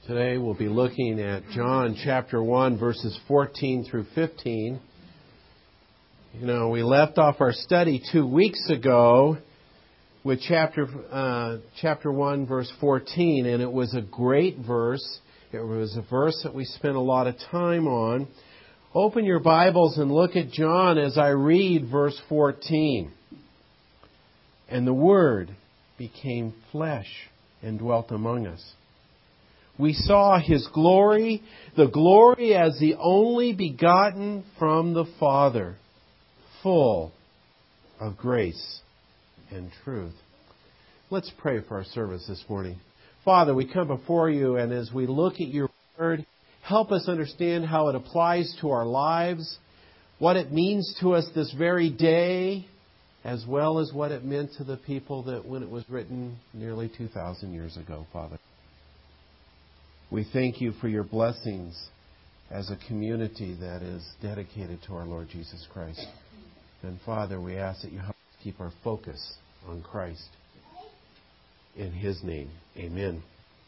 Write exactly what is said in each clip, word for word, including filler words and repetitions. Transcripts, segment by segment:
Today we'll be looking at John chapter one, verses fourteen through fifteen. You know, we left off our study two weeks ago with chapter uh, chapter one, verse fourteen, and it was a great verse. It was a verse that we spent a lot of time on. Open your Bibles and look at John as I read verse fourteen. And the Word became flesh and dwelt among us. We saw His glory, the glory as the only begotten from the Father, full of grace and truth. Let's pray for our service this morning. Father, we come before You, and as we look at Your Word, help us understand how it applies to our lives, what it means to us this very day, as well as what it meant to the people that when it was written nearly two thousand years ago, Father. We thank You for Your blessings as a community that is dedicated to our Lord Jesus Christ. And Father, we ask that You help us keep our focus on Christ. In His name, amen.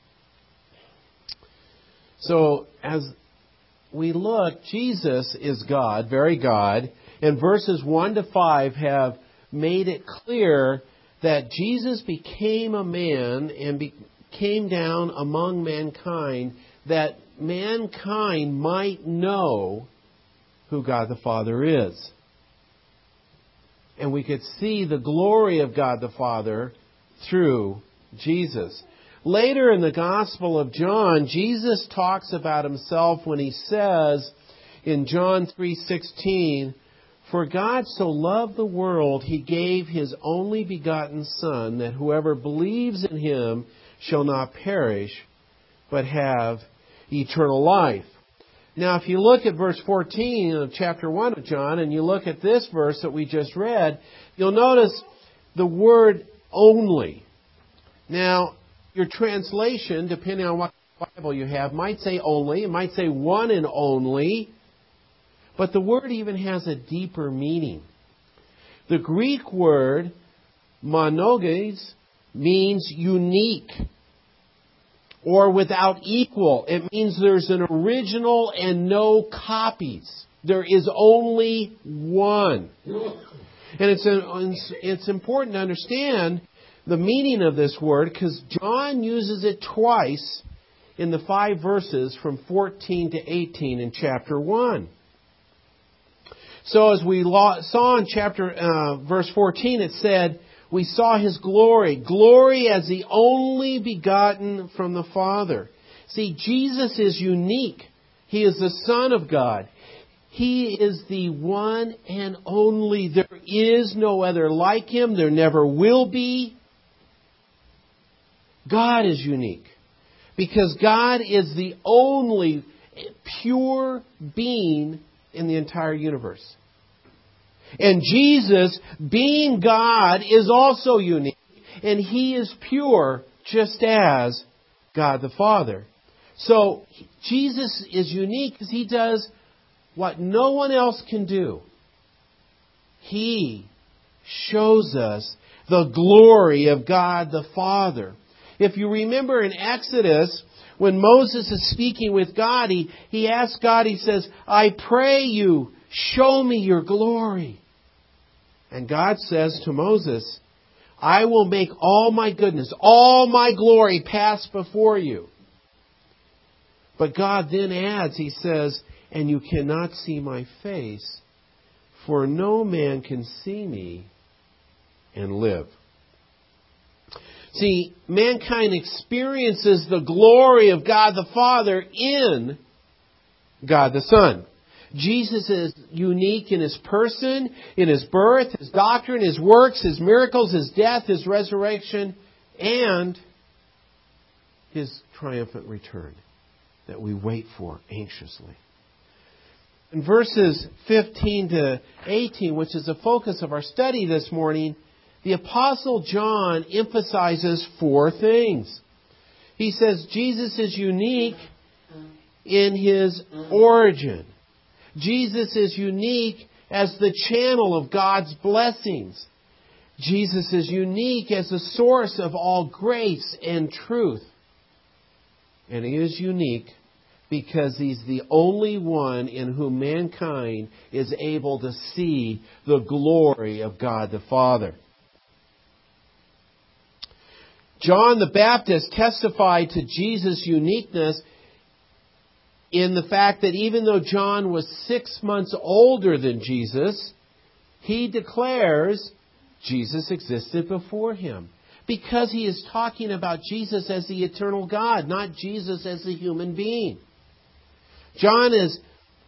So, as we look, Jesus is God, very God, and verses one to five have made it clear that Jesus became a man and be, came down among mankind that mankind might know who God the Father is. And we could see the glory of God the Father through Jesus. Later in the Gospel of John, Jesus talks about Himself when He says in John three sixteen, "For God so loved the world, He gave His only begotten Son, that whoever believes in Him shall not perish, but have eternal life." Now, if you look at verse fourteen of chapter one of John, and you look at this verse that we just read, you'll notice the word only. Now, your translation, depending on what Bible you have, might say only, it might say one and only, but the word even has a deeper meaning. The Greek word monogenes means unique or without equal. It means there's an original and no copies. There is only one. And it's, it's important to understand the meaning of this word because John uses it twice in the five verses from fourteen to eighteen in chapter one. So as we saw in chapter uh, verse fourteen, it said, we saw His glory, glory as the only begotten from the Father. See, Jesus is unique. He is the Son of God. He is the one and only. There is no other like Him. There never will be. God is unique because God is the only pure being in the entire universe. And Jesus, being God, is also unique. And He is pure just as God the Father. So Jesus is unique because He does what no one else can do. He shows us the glory of God the Father. If you remember in Exodus, when Moses is speaking with God, he, he asks God, he says, I pray You, show me Your glory. And God says to Moses, I will make all my goodness, all my glory pass before you. But God then adds, He says, and you cannot see my face, for no man can see me and live. See, mankind experiences the glory of God the Father in God the Son. Jesus is unique in His person, in His birth, His doctrine, His works, His miracles, His death, His resurrection, and His triumphant return that we wait for anxiously. In verses fifteen to eighteen, which is the focus of our study this morning, the Apostle John emphasizes four things. He says Jesus is unique in His origin. Jesus is unique as the channel of God's blessings. Jesus is unique as the source of all grace and truth. And He is unique because He's the only one in whom mankind is able to see the glory of God the Father. John the Baptist testified to Jesus' uniqueness in the fact that even though John was six months older than Jesus, he declares Jesus existed before him. Because he is talking about Jesus as the eternal God, not Jesus as the human being. John is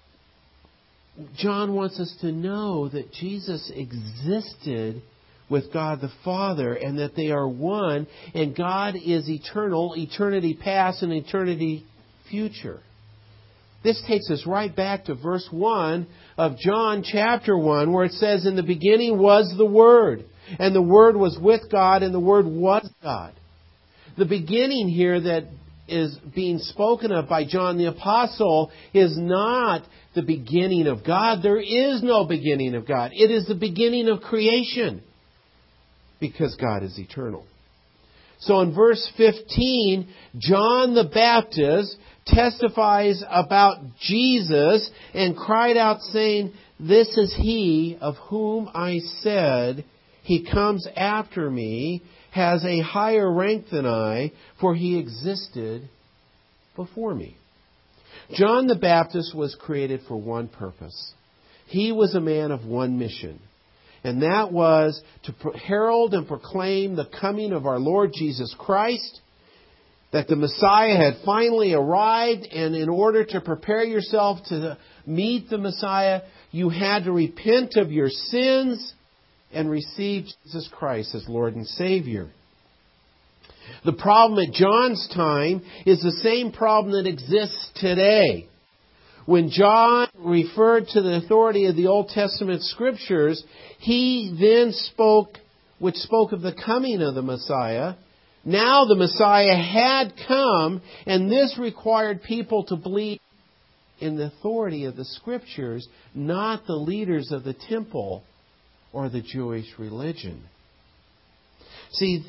John wants us to know that Jesus existed with God the Father and that they are one, and God is eternal, eternity past and eternity future. This takes us right back to verse one of John chapter one, where it says, "In the beginning was the Word, and the Word was with God, and the Word was God." The beginning here that is being spoken of by John the Apostle is not the beginning of God. There is no beginning of God. It is the beginning of creation, because God is eternal. So in verse fifteen, John the Baptist testifies about Jesus and cried out saying, "This is He of whom I said, He comes after me, has a higher rank than I, for He existed before me." John the Baptist was created for one purpose. He was a man of one mission. And that was to herald and proclaim the coming of our Lord Jesus Christ, that the Messiah had finally arrived, and in order to prepare yourself to meet the Messiah, you had to repent of your sins and receive Jesus Christ as Lord and Savior. The problem at John's time is the same problem that exists today. When John referred to the authority of the Old Testament Scriptures, he then spoke, which spoke of the coming of the Messiah. Now the Messiah had come, and this required people to believe in the authority of the Scriptures, not the leaders of the temple or the Jewish religion. See,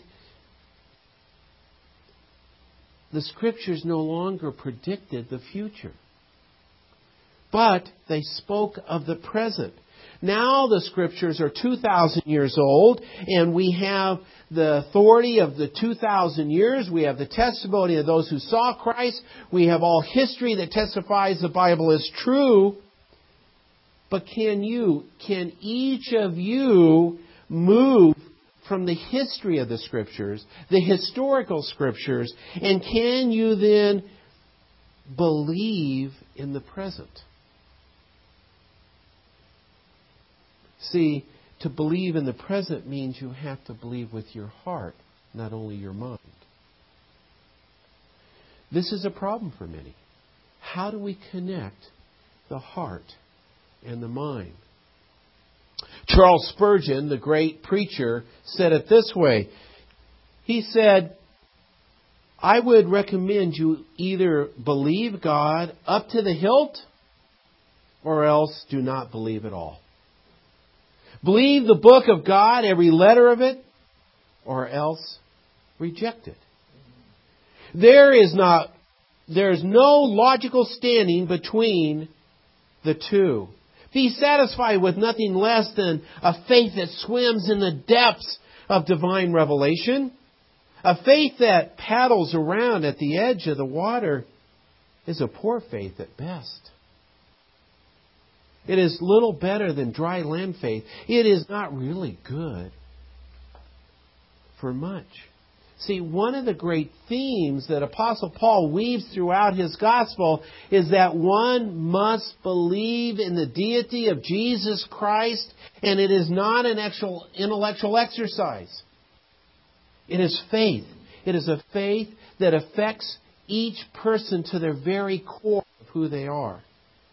the Scriptures no longer predicted the future, but they spoke of the present. Now the Scriptures are two thousand years old, and we have the authority of the two thousand years. We have the testimony of those who saw Christ. We have all history that testifies the Bible is true. But can you, can each of you move from the history of the Scriptures, the historical Scriptures, and can you then believe in the present? See, to believe in the present means you have to believe with your heart, not only your mind. This is a problem for many. How do we connect the heart and the mind? Charles Spurgeon, the great preacher, said it this way. He said, "I would recommend you either believe God up to the hilt or else do not believe at all. Believe the book of God, every letter of it, or else reject it." There is not, there is no logical standing between the two. Be satisfied with nothing less than a faith that swims in the depths of divine revelation. A faith that paddles around at the edge of the water is a poor faith at best. It is little better than dry land faith. It is not really good for much. See, one of the great themes that Apostle Paul weaves throughout his gospel is that one must believe in the deity of Jesus Christ, and it is not an actual intellectual exercise. It is faith. It is a faith that affects each person to their very core of who they are.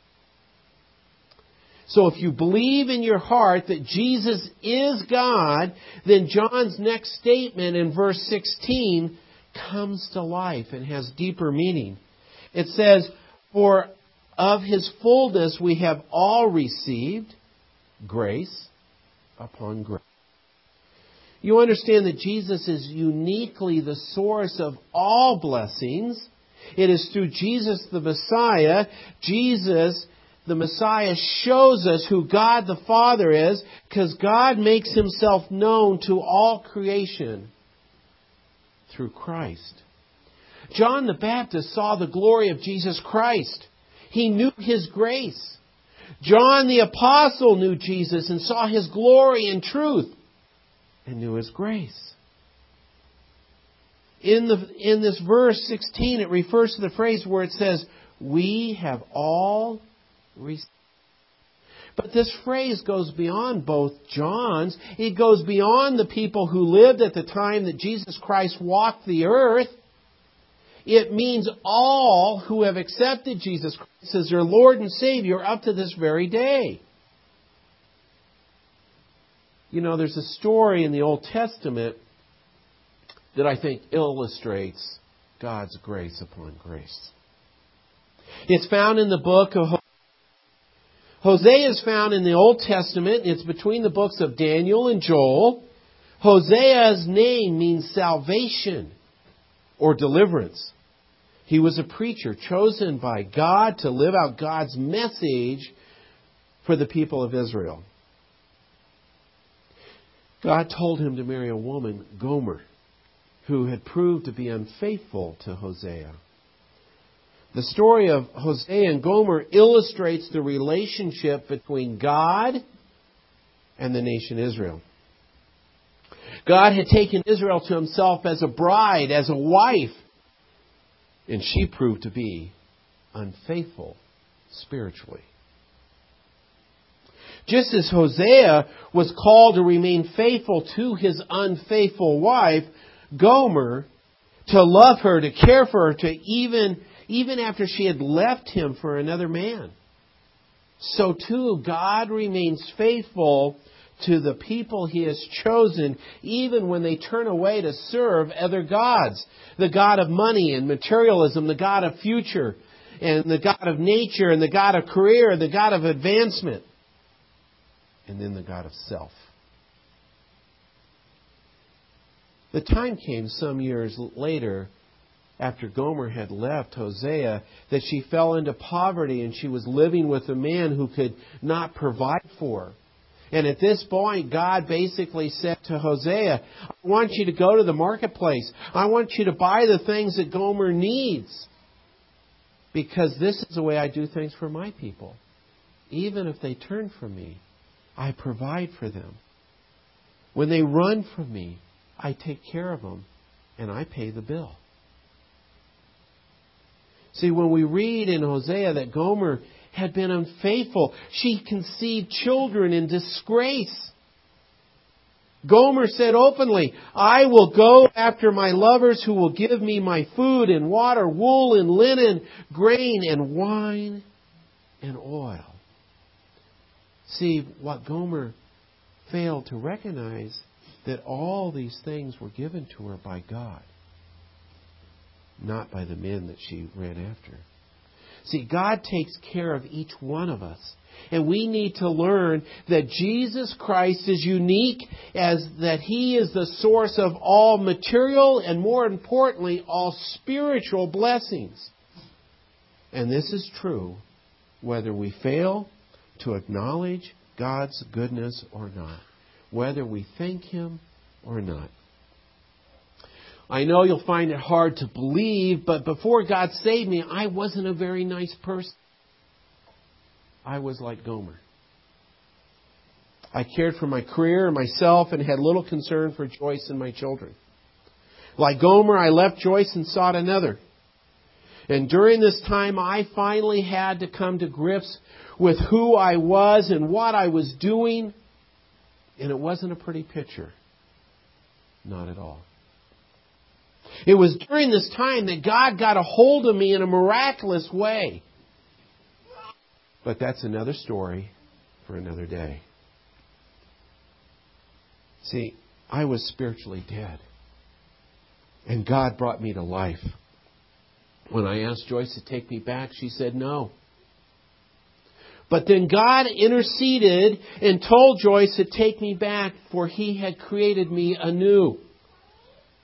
So if you believe in your heart that Jesus is God, then John's next statement in verse sixteen comes to life and has deeper meaning. It says, "For of His fullness we have all received grace upon grace." You understand that Jesus is uniquely the source of all blessings, It is through Jesus the Messiah. Jesus, the Messiah, shows us who God the Father is, because God makes Himself known to all creation through Christ. John the Baptist saw the glory of Jesus Christ. He knew His grace. John the Apostle knew Jesus and saw His glory and truth and knew His grace. In the in this verse sixteen, it refers to the phrase where it says, "We have all received." But this phrase goes beyond both John's. It goes beyond the people who lived at the time that Jesus Christ walked the earth. It means all who have accepted Jesus Christ as their Lord and Savior up to this very day. You know, there's a story in the Old Testament that I think illustrates God's grace upon grace. It's found in the book of Hosea. Hosea is found in the Old Testament. It's between the books of Daniel and Joel. Hosea's name means salvation or deliverance. He was a preacher chosen by God to live out God's message for the people of Israel. God told him to marry a woman, Gomer, who had proved to be unfaithful to Hosea. The story of Hosea and Gomer illustrates the relationship between God and the nation Israel. God had taken Israel to Himself as a bride, as a wife, and she proved to be unfaithful spiritually. Just as Hosea was called to remain faithful to his unfaithful wife, Gomer, to love her, to care for her, to even, even after she had left him for another man. So too, God remains faithful to the people He has chosen, even when they turn away to serve other gods. The God of money and materialism, the God of future, and the God of nature, and the God of career, the God of advancement, and then the God of self. The time came some years later, after Gomer had left Hosea, that she fell into poverty and she was living with a man who could not provide for her. And at this point, God basically said to Hosea, I want you to go to the marketplace. I want you to buy the things that Gomer needs. Because this is the way I do things for my people. Even if they turn from me, I provide for them. When they run from me, I take care of them and I pay the bill. See, when we read in Hosea that Gomer had been unfaithful, she conceived children in disgrace. Gomer said openly, I will go after my lovers who will give me my food and water, wool and linen, grain and wine and oil. See, what Gomer failed to recognize, that all these things were given to her by God, not by the men that she ran after. See, God takes care of each one of us. And we need to learn that Jesus Christ is unique, as that He is the source of all material and, more importantly, all spiritual blessings. And this is true whether we fail to acknowledge God's goodness or not, whether we thank Him or not. I know you'll find it hard to believe, but before God saved me, I wasn't a very nice person. I was like Gomer. I cared for my career and myself and had little concern for Joyce and my children. Like Gomer, I left Joyce and sought another. And during this time, I finally had to come to grips with who I was and what I was doing. And it wasn't a pretty picture. Not at all. It was during this time that God got a hold of me in a miraculous way. But that's another story for another day. See, I was spiritually dead. And God brought me to life. When I asked Joyce to take me back, she said no. But then God interceded and told Joyce to take me back, for He had created me anew.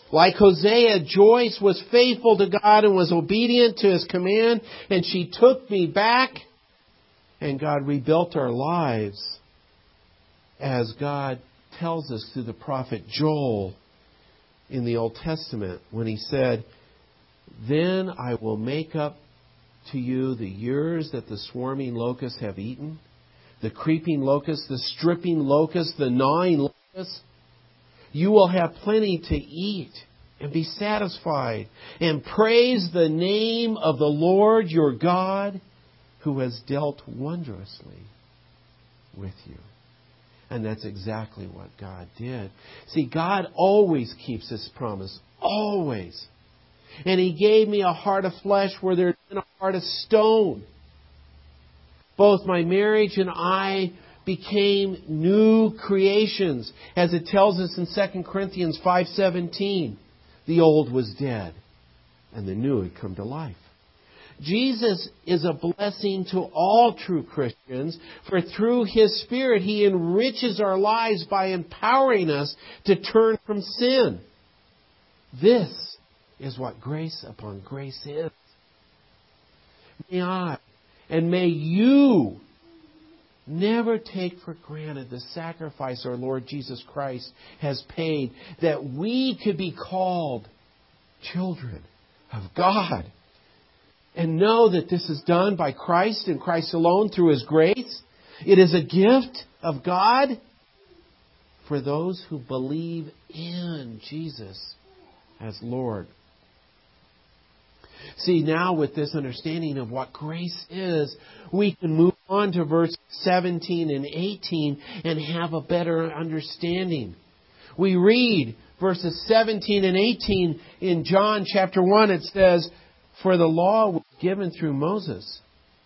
Like Hosea, Joyce was faithful to God and was obedient to His command, and she took me back, and God rebuilt our lives, as God tells us through the prophet Joel in the Old Testament, when he said, "Then I will make up to you the years that the swarming locusts have eaten, the creeping locust, the stripping locust, the gnawing locust. You will have plenty to eat and be satisfied, and praise the name of the Lord your God, who has dealt wondrously with you." And that's exactly what God did. See, God always keeps His promise. Always. And He gave me a heart of flesh where there had been a heart of stone. Both my marriage and I became new creations, as it tells us in Second Corinthians five seventeen. The old was dead, and the new had come to life. Jesus is a blessing to all true Christians, for through His Spirit He enriches our lives by empowering us to turn from sin. This is what grace upon grace is. May I, and may you, never take for granted the sacrifice our Lord Jesus Christ has paid, that we could be called children of God. And know that this is done by Christ and Christ alone through His grace. It is a gift of God for those who believe in Jesus as Lord. See, now with this understanding of what grace is, we can move on to verse seventeen and eighteen and have a better understanding. We read verses seventeen and eighteen in John chapter one. It says, "For the law was given through Moses.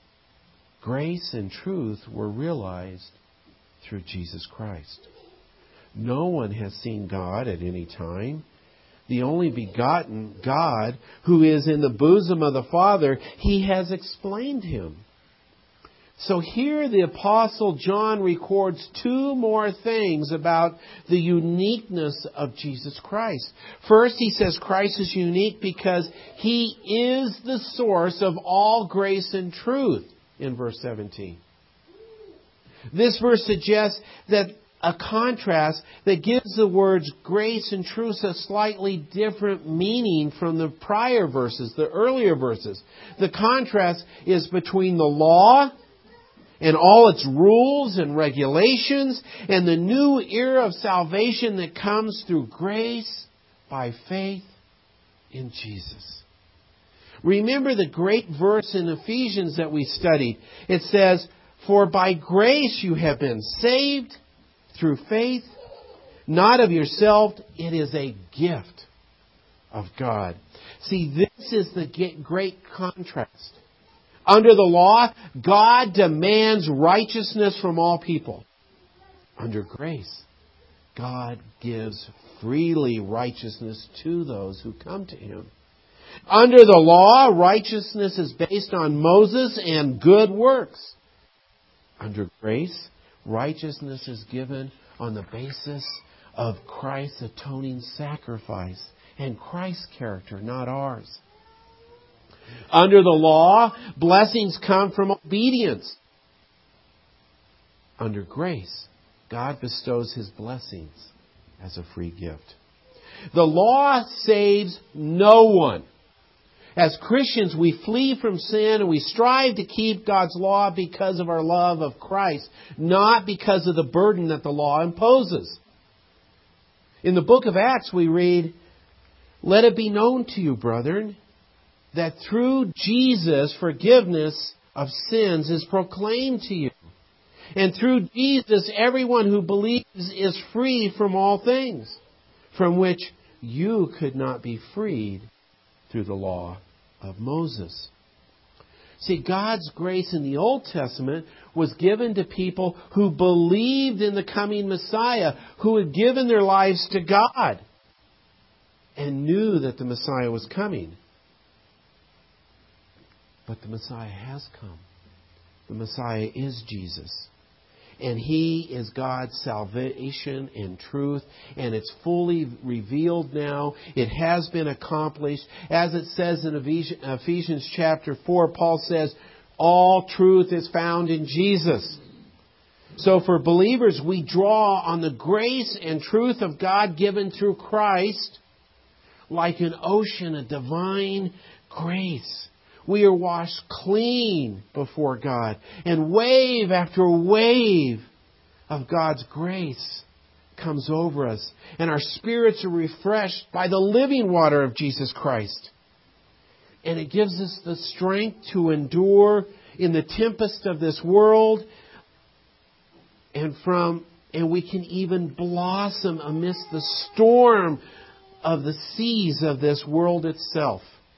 Grace and truth were realized through Jesus Christ. No one has seen God at any time. The only begotten God, who is in the bosom of the Father, He has explained Him." So here the Apostle John records two more things about the uniqueness of Jesus Christ. First, he says Christ is unique because He is the source of all grace and truth in verse seventeen. This verse suggests that a contrast that gives the words grace and truth a slightly different meaning from the prior verses, the earlier verses. The contrast is between the law and all its rules and regulations, and the new era of salvation that comes through grace by faith in Jesus. Remember the great verse in Ephesians that we studied. It says, "For by grace you have been saved through faith, not of yourself, it is a gift of God." See, this is the great contrast. Under the law, God demands righteousness from all people. Under grace, God gives freely righteousness to those who come to Him. Under the law, righteousness is based on Moses and good works. Under grace, righteousness is given on the basis of Christ's atoning sacrifice and Christ's character, not ours. Under the law, blessings come from obedience. Under grace, God bestows His blessings as a free gift. The law saves no one. As Christians, we flee from sin and we strive to keep God's law because of our love of Christ, not because of the burden that the law imposes. In the book of Acts, we read, "Let it be known to you, brethren, that through Jesus forgiveness of sins is proclaimed to you. And through Jesus, everyone who believes is free from all things, from which you could not be freed through the law of Moses." See, God's grace in the Old Testament was given to people who believed in the coming Messiah, who had given their lives to God and knew that the Messiah was coming. But the Messiah has come. The Messiah is Jesus. And He is God's salvation and truth. And it's fully revealed now. It has been accomplished. As it says in Ephesians chapter four, Paul says, all truth is found in Jesus. So for believers, we draw on the grace and truth of God given through Christ like an ocean of divine grace. We are washed clean before God. And wave after wave of God's grace comes over us. And our spirits are refreshed by the living water of Jesus Christ. And it gives us the strength to endure in the tempest of this world. And from and we can even blossom amidst the storm of the seas of this world itself.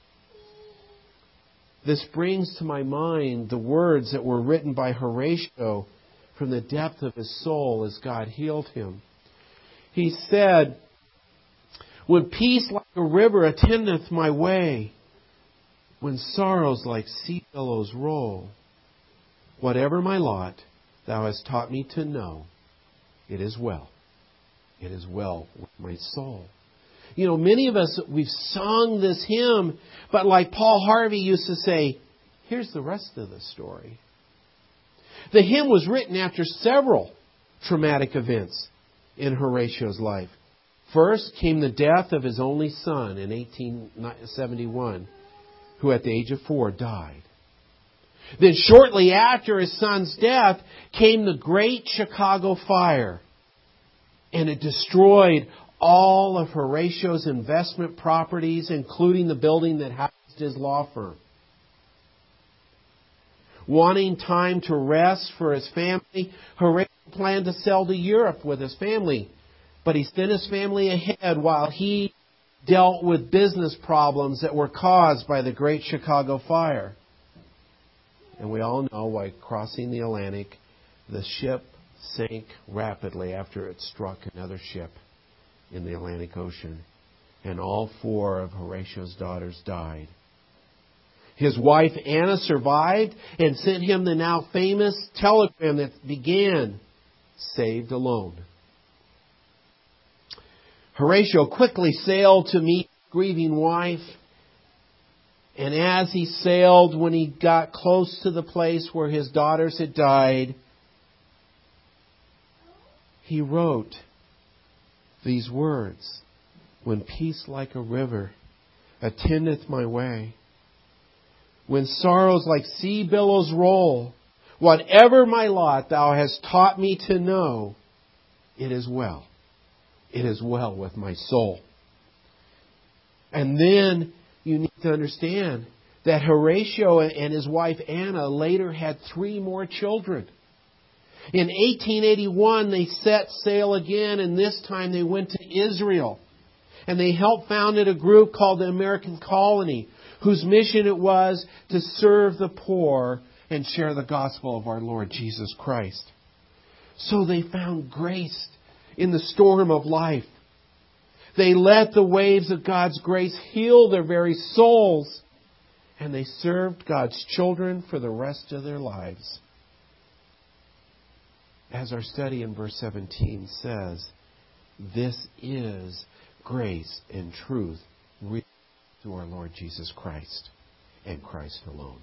This brings to my mind the words that were written by Horatio from the depth of his soul as God healed him. He said, when peace like a river attendeth my way, when sorrows like sea billows roll, whatever my lot, Thou hast taught me to know, it is well. It is well with my soul. You know, many of us, we've sung this hymn, but like Paul Harvey used to say, here's the rest of the story. The hymn was written after several traumatic events in Horatio's life. First came the death of his only son in eighteen seventy-one, who at the age of four died. Then shortly after his son's death came the Great Chicago Fire, and it destroyed all of Horatio's investment properties, including the building that housed his law firm. Wanting time to rest for his family, Horatio planned to sail to Europe with his family. But he sent his family ahead while he dealt with business problems that were caused by the Great Chicago Fire. And we all know why crossing the Atlantic, the ship sank rapidly after it struck another ship in the Atlantic Ocean. And all four of Horatio's daughters died. His wife Anna survived and sent him the now famous telegram that began, "Saved alone." Horatio quickly sailed to meet his grieving wife. And as he sailed, when he got close to the place where his daughters had died, he wrote these words, "When peace like a river attendeth my way, when sorrows like sea billows roll, whatever my lot Thou hast taught me to know, it is well. It is well with my soul." And then you need to understand that Horatio and his wife Anna later had three more children. In eighteen eighty-one, they set sail again, and this time they went to Israel. And they helped founded a group called the American Colony, whose mission it was to serve the poor and share the gospel of our Lord Jesus Christ. So they found grace in the storm of life. They let the waves of God's grace heal their very souls, and they served God's children for the rest of their lives. As our study in verse seventeen says, this is grace and truth through our Lord Jesus Christ and Christ alone.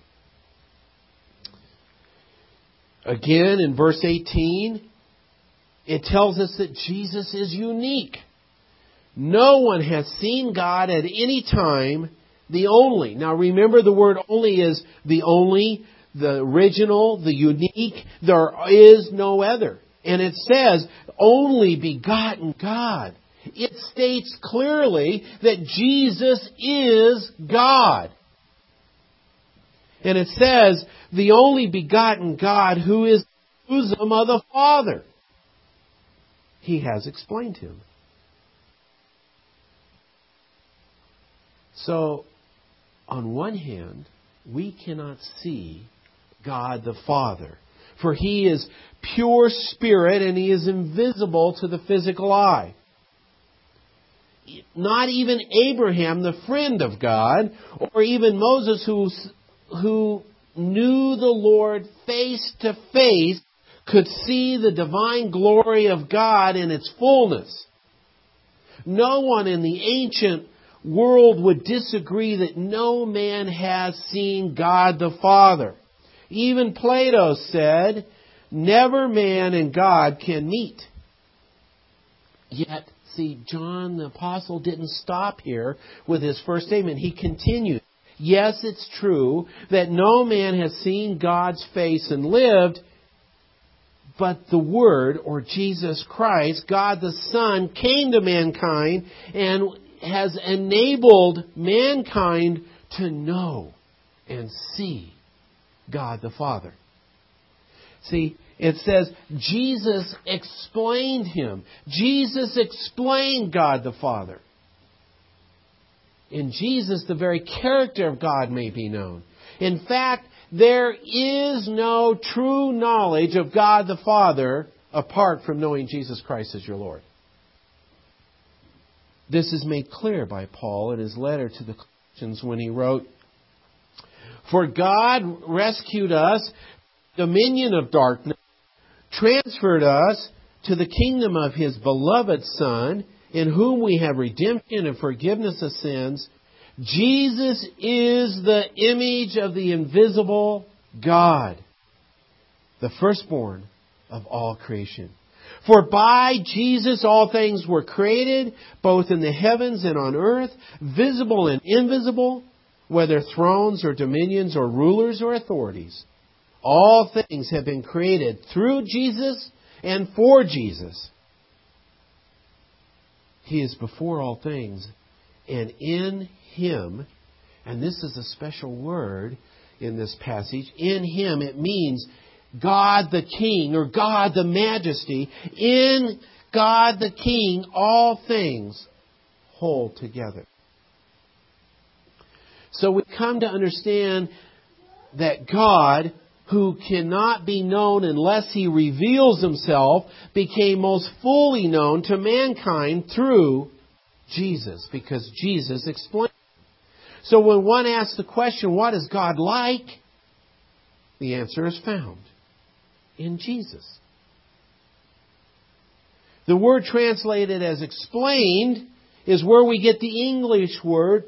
Again, in verse eighteen, it tells us that Jesus is unique. No one has seen God at any time, the only. Now remember, the word only is the only, the original, the unique. There is no other. And it says, only begotten God. It states clearly that Jesus is God. And it says, the only begotten God who is the bosom of the Father. He has explained Him. So, on one hand, we cannot see God the Father, for He is pure spirit and He is invisible to the physical eye. Not even Abraham, the friend of God, or even Moses, who, who knew the Lord face to face, could see the divine glory of God in its fullness. No one in the ancient world would disagree that no man has seen God the Father. Even Plato said, never man and God can meet. Yet, see, John the Apostle didn't stop here with his first statement. He continued. Yes, it's true that no man has seen God's face and lived, but the Word, or Jesus Christ, God the Son, came to mankind and has enabled mankind to know and see God the Father. See, it says Jesus explained Him. Jesus explained God the Father. In Jesus, the very character of God may be known. In fact, there is no true knowledge of God the Father apart from knowing Jesus Christ as your Lord. This is made clear by Paul in his letter to the Colossians when he wrote, For God rescued us from the dominion of darkness, transferred us to the kingdom of His beloved Son, in whom we have redemption and forgiveness of sins. Jesus is the image of the invisible God, the firstborn of all creation. For by Jesus all things were created, both in the heavens and on earth, visible and invisible, whether thrones or dominions or rulers or authorities. All things have been created through Jesus and for Jesus. He is before all things, and in Him, and this is a special word in this passage, in Him it means God the King, or God the Majesty. In God the King, all things hold together. So we come to understand that God, who cannot be known unless He reveals Himself, became most fully known to mankind through Jesus, because Jesus explained. So when one asks the question, what is God like? The answer is found in Jesus. The word translated as explained is where we get the English word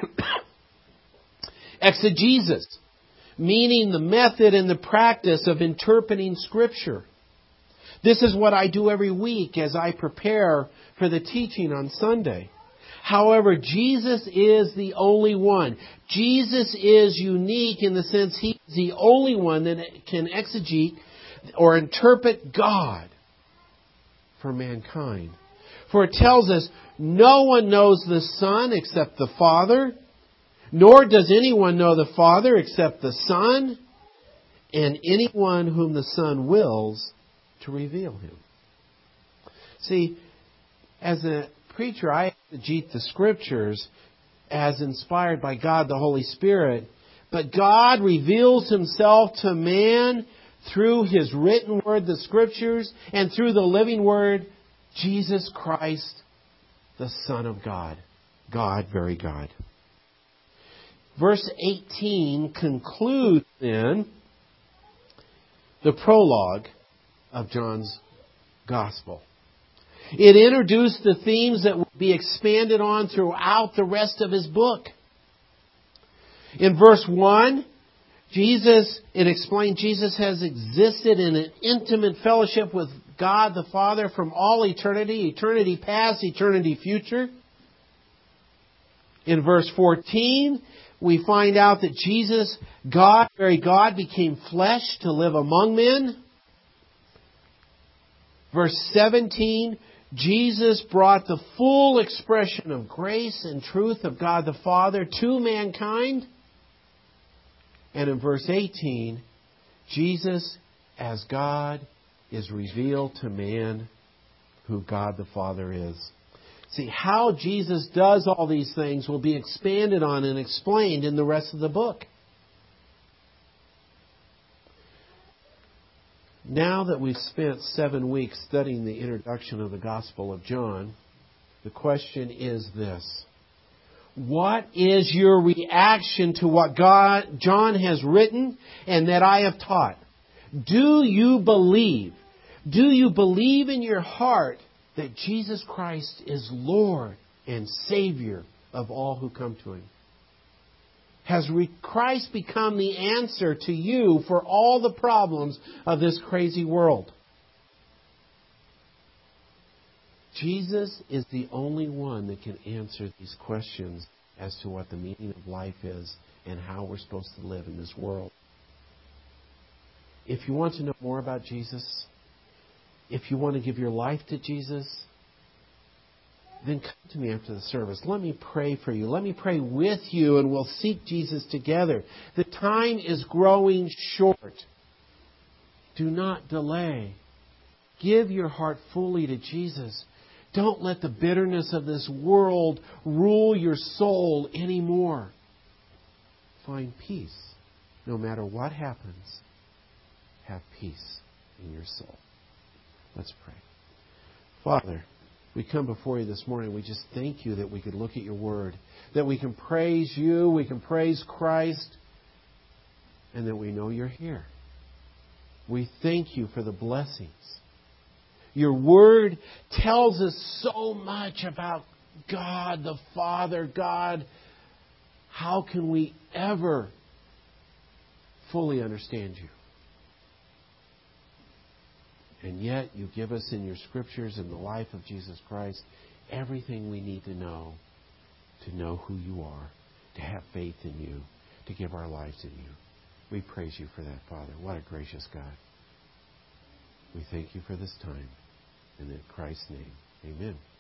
exegesis, meaning the method and the practice of interpreting Scripture. This is what I do every week as I prepare for the teaching on Sunday. However, Jesus is the only one. Jesus is unique in the sense He is the only one that can exegete or interpret God for mankind. For it tells us, no one knows the Son except the Father, nor does anyone know the Father except the Son, and anyone whom the Son wills to reveal Him. See, as a preacher, I exegete the Scriptures as inspired by God the Holy Spirit, but God reveals Himself to man through His written Word, the Scriptures, and through the living Word, Jesus Christ, the Son of God. God, very God. Verse eighteen concludes then the prologue of John's Gospel. It introduced the themes that will be expanded on throughout the rest of his book. In verse one, Jesus, it explained Jesus has existed in an intimate fellowship with God the Father from all eternity, eternity past, eternity future. In verse fourteen, we find out that Jesus, God, very God, became flesh to live among men. Verse seventeen, Jesus brought the full expression of grace and truth of God the Father to mankind. And in verse eighteen, Jesus, as God, is revealed to man who God the Father is. See, how Jesus does all these things will be expanded on and explained in the rest of the book. Now that we've spent seven weeks studying the introduction of the Gospel of John, the question is this. What is your reaction to what God, John has written and that I have taught? Do you believe? Do you believe in your heart that Jesus Christ is Lord and Savior of all who come to Him? Has Christ become the answer to you for all the problems of this crazy world? Jesus is the only one that can answer these questions as to what the meaning of life is and how we're supposed to live in this world. If you want to know more about Jesus, if you want to give your life to Jesus, then come to me after the service. Let me pray for you. Let me pray with you, and we'll seek Jesus together. The time is growing short. Do not delay. Give your heart fully to Jesus. Don't let the bitterness of this world rule your soul anymore. Find peace. No matter what happens, have peace in your soul. Let's pray. Father, we come before you this morning. We just thank you that we could look at your word, that we can praise you, we can praise Christ, and that we know you're here. We thank you for the blessings. Your word tells us so much about God the Father. God, how can we ever fully understand you? And yet you give us in your scriptures and the life of Jesus Christ everything we need to know, to know who you are, to have faith in you, to give our lives in you. We praise you for that, Father. What a gracious God. We thank you for this time. In Christ's name, amen.